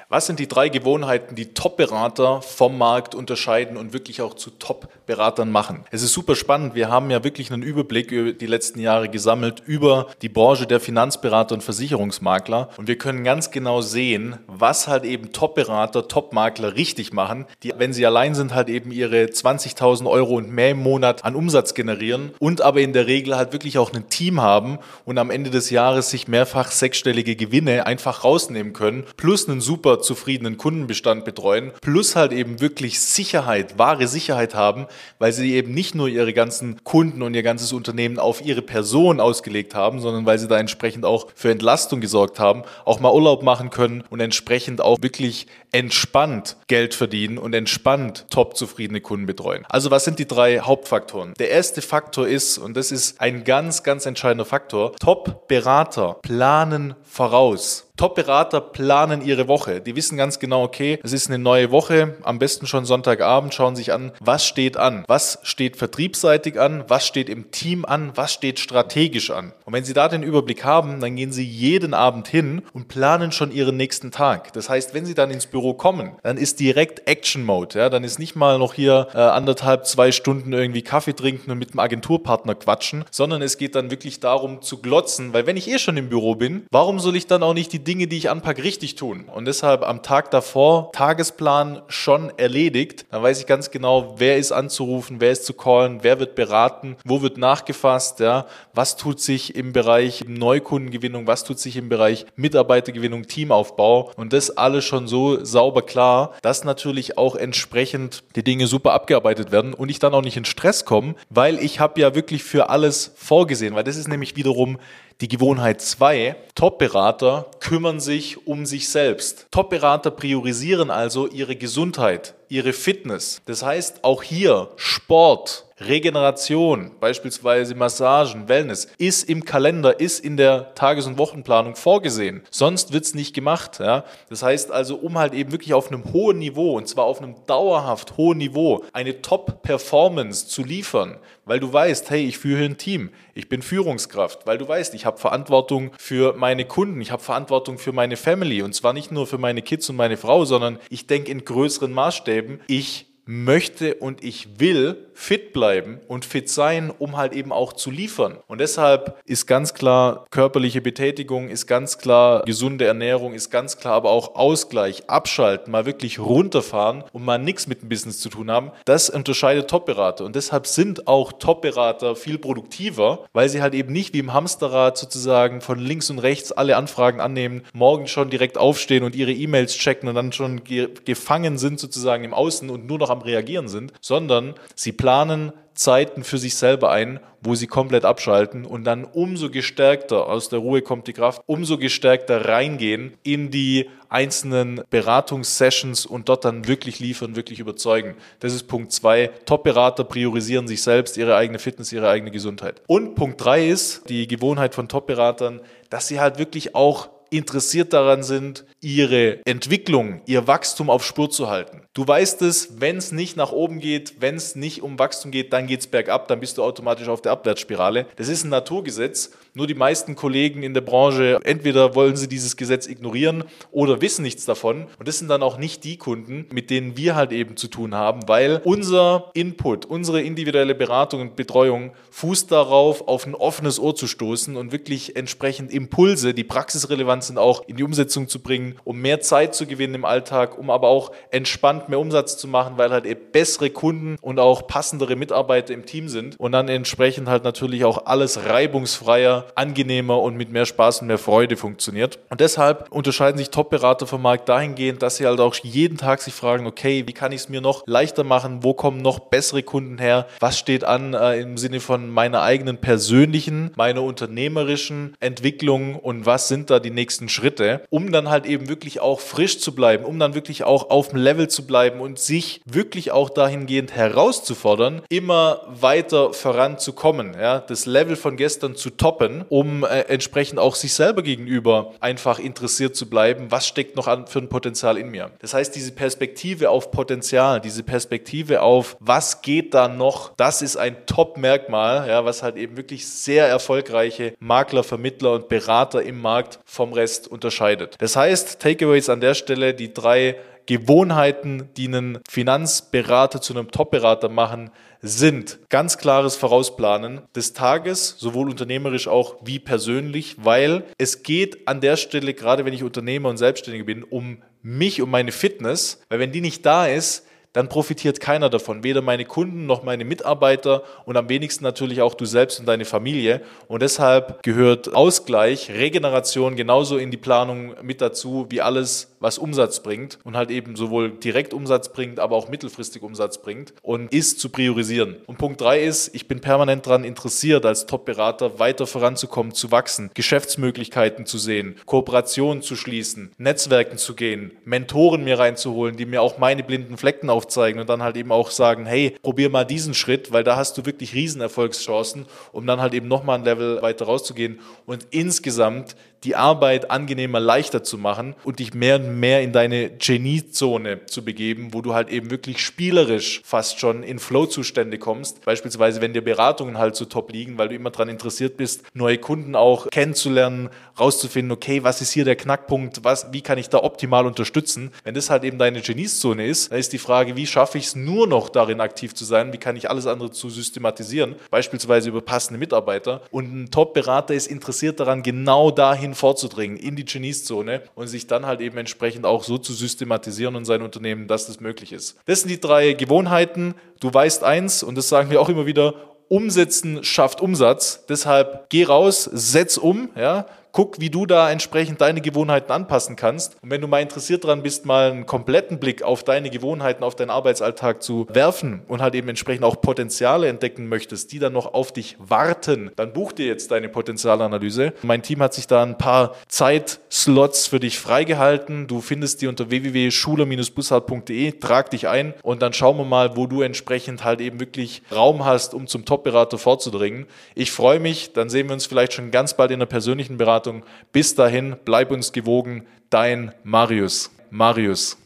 Was sind die 3 Gewohnheiten, die Top-Berater vom Markt unterscheiden und wirklich auch zu Top-Beratern machen? Es ist super spannend. Wir haben ja wirklich einen Überblick über die letzten Jahre gesammelt über die Branche der Finanzberater und Versicherungsmakler. Und wir können ganz genau sehen, was halt eben Top-Berater, Top-Makler richtig machen, die, wenn sie allein sind, halt eben ihre 20.000 Euro und mehr im Monat an Umsatz generieren und aber in der Regel halt wirklich auch ein Team haben und am Ende des Jahres sich mehrfach sechsstellige Gewinne einfach rausnehmen können, plus einen super zufriedenen Kundenbestand betreuen, plus halt eben wirklich Sicherheit, wahre Sicherheit haben, weil sie eben nicht nur ihre ganzen Kunden und ihr ganzes Unternehmen auf ihre Person ausgelegt haben, sondern weil sie da entsprechend auch für Entlastung gesorgt haben, auch mal Urlaub machen können und entsprechend auch wirklich entspannt Geld verdienen und entspannt top zufriedene Kunden betreuen. Also was sind die 3 Hauptfaktoren? Der erste Faktor ist, und das ist ein ganz, ganz entscheidender Faktor, Top-Berater planen voraus. Top-Berater planen ihre Woche. Die wissen ganz genau, okay, es ist eine neue Woche, am besten schon Sonntagabend, schauen sich an, was steht an, was steht vertriebsseitig an, was steht im Team an, was steht strategisch an. Und wenn sie da den Überblick haben, dann gehen sie jeden Abend hin und planen schon ihren nächsten Tag. Das heißt, wenn sie dann ins Büro kommen, dann ist direkt Action-Mode. Ja? Dann ist nicht mal noch hier 1,5, 2 Stunden irgendwie Kaffee trinken und mit dem Agenturpartner quatschen, sondern es geht dann wirklich darum zu glotzen, weil wenn ich schon im Büro bin, warum soll ich dann auch nicht die Dinge, die ich anpacke, richtig tun? Und deshalb am Tag davor Tagesplan schon erledigt. Dann weiß ich ganz genau, wer ist anzurufen, wer ist zu callen, wer wird beraten, wo wird nachgefasst, ja, was tut sich im Bereich Neukundengewinnung, was tut sich im Bereich Mitarbeitergewinnung, Teamaufbau und das alles schon so sauber klar, dass natürlich auch entsprechend die Dinge super abgearbeitet werden und ich dann auch nicht in Stress komme, weil ich habe ja wirklich für alles vorgesehen, weil das ist nämlich wiederum die Gewohnheit 2, Top-Berater kümmern sich um sich selbst. Top-Berater priorisieren also ihre Gesundheit, ihre Fitness. Das heißt, auch hier Sport, Regeneration, beispielsweise Massagen, Wellness, ist im Kalender, ist in der Tages- und Wochenplanung vorgesehen. Sonst wird es nicht gemacht. Ja? Das heißt also, um halt eben wirklich auf einem hohen Niveau, und zwar auf einem dauerhaft hohen Niveau, eine Top-Performance zu liefern, weil du weißt, hey, ich führe ein Team, ich bin Führungskraft, weil du weißt, ich habe Verantwortung für meine Kunden, ich habe Verantwortung für meine Family und zwar nicht nur für meine Kids und meine Frau, sondern ich denke in größeren Maßstäben, ich möchte und ich will fit bleiben und fit sein, um halt eben auch zu liefern. Und deshalb ist ganz klar körperliche Betätigung, ist ganz klar gesunde Ernährung, ist ganz klar aber auch Ausgleich, abschalten, mal wirklich runterfahren und mal nichts mit dem Business zu tun haben. Das unterscheidet Top-Berater und deshalb sind auch Top-Berater viel produktiver, weil sie halt eben nicht wie im Hamsterrad sozusagen von links und rechts alle Anfragen annehmen, morgen schon direkt aufstehen und ihre E-Mails checken und dann schon gefangen sind sozusagen im Außen und nur noch am Reagieren sind, sondern sie planen Zeiten für sich selber ein, wo sie komplett abschalten und dann umso gestärkter, aus der Ruhe kommt die Kraft, umso gestärkter reingehen in die einzelnen Beratungssessions und dort dann wirklich liefern, wirklich überzeugen. Das ist Punkt 2. Top-Berater priorisieren sich selbst, ihre eigene Fitness, ihre eigene Gesundheit. Und Punkt 3 ist die Gewohnheit von Top-Beratern, dass sie halt wirklich auch interessiert daran sind, ihre Entwicklung, ihr Wachstum auf Spur zu halten. Du weißt es, wenn es nicht nach oben geht, wenn es nicht um Wachstum geht, dann geht es bergab, dann bist du automatisch auf der Abwärtsspirale. Das ist ein Naturgesetz. Nur die meisten Kollegen in der Branche, entweder wollen sie dieses Gesetz ignorieren oder wissen nichts davon. Und das sind dann auch nicht die Kunden, mit denen wir halt eben zu tun haben, weil unser Input, unsere individuelle Beratung und Betreuung fußt darauf, auf ein offenes Ohr zu stoßen und wirklich entsprechend Impulse, die praxisrelevant sind, auch in die Umsetzung zu bringen, um mehr Zeit zu gewinnen im Alltag, um aber auch entspannt mehr Umsatz zu machen, weil halt eben bessere Kunden und auch passendere Mitarbeiter im Team sind und dann entsprechend halt natürlich auch alles reibungsfreier, angenehmer und mit mehr Spaß und mehr Freude funktioniert. Und deshalb unterscheiden sich Top-Berater vom Markt dahingehend, dass sie halt auch jeden Tag sich fragen, okay, wie kann ich es mir noch leichter machen, wo kommen noch bessere Kunden her, was steht an im Sinne von meiner eigenen persönlichen, meiner unternehmerischen Entwicklung und was sind da die nächsten Schritte, um dann halt eben wirklich auch frisch zu bleiben, um dann wirklich auch auf dem Level zu bleiben und sich wirklich auch dahingehend herauszufordern, immer weiter voranzukommen, ja, das Level von gestern zu toppen, um entsprechend auch sich selber gegenüber einfach interessiert zu bleiben, was steckt noch an für ein Potenzial in mir. Das heißt, diese Perspektive auf Potenzial, diese Perspektive auf was geht da noch, das ist ein Top-Merkmal, ja, was halt eben wirklich sehr erfolgreiche Makler, Vermittler und Berater im Markt vom Rest unterscheidet. Das heißt, Takeaways an der Stelle, die 3 Gewohnheiten, die einen Finanzberater zu einem Top-Berater machen, sind ganz klares Vorausplanen des Tages, sowohl unternehmerisch auch wie persönlich, weil es geht an der Stelle, gerade wenn ich Unternehmer und Selbstständiger bin, um mich, um meine Fitness, weil wenn die nicht da ist, dann profitiert keiner davon, weder meine Kunden noch meine Mitarbeiter und am wenigsten natürlich auch du selbst und deine Familie. Und deshalb gehört Ausgleich, Regeneration genauso in die Planung mit dazu, wie alles, was Umsatz bringt und halt eben sowohl direkt Umsatz bringt, aber auch mittelfristig Umsatz bringt und ist zu priorisieren. Und Punkt 3 ist, ich bin permanent daran interessiert, als Top-Berater weiter voranzukommen, zu wachsen, Geschäftsmöglichkeiten zu sehen, Kooperationen zu schließen, Netzwerken zu gehen, Mentoren mir reinzuholen, die mir auch meine blinden Flecken aufzeigen und dann halt eben auch sagen, hey, probier mal diesen Schritt, weil da hast du wirklich Riesenerfolgschancen, um dann halt eben nochmal ein Level weiter rauszugehen und insgesamt die Arbeit angenehmer, leichter zu machen und dich mehr und mehr in deine Geniezone zu begeben, wo du halt eben wirklich spielerisch fast schon in Flow-Zustände kommst. Beispielsweise, wenn dir Beratungen halt so top liegen, weil du immer daran interessiert bist, neue Kunden auch kennenzulernen, rauszufinden, okay, was ist hier der Knackpunkt, wie kann ich da optimal unterstützen? Wenn das halt eben deine Geniezone ist, dann ist die Frage, wie schaffe ich es nur noch darin aktiv zu sein? Wie kann ich alles andere zu systematisieren? Beispielsweise über passende Mitarbeiter. Und ein Top-Berater ist interessiert daran, genau dahin vorzudringen, in die Genieszone und sich dann halt eben entsprechend auch so zu systematisieren und sein Unternehmen, dass das möglich ist. Das sind die 3 Gewohnheiten. Du weißt eins, und das sagen wir auch immer wieder, Umsetzen schafft Umsatz. Deshalb geh raus, setz um, ja. Guck, wie du da entsprechend deine Gewohnheiten anpassen kannst. Und wenn du mal interessiert daran bist, mal einen kompletten Blick auf deine Gewohnheiten, auf deinen Arbeitsalltag zu werfen und halt eben entsprechend auch Potenziale entdecken möchtest, die dann noch auf dich warten, dann buch dir jetzt deine Potenzialanalyse. Mein Team hat sich da ein paar Zeitslots für dich freigehalten. Du findest die unter www.schuler-bussard.de, trag dich ein und dann schauen wir mal, wo du entsprechend halt eben wirklich Raum hast, um zum Top-Berater vorzudringen. Ich freue mich, dann sehen wir uns vielleicht schon ganz bald in der persönlichen Beratung. Bis dahin, bleib uns gewogen, dein Marius.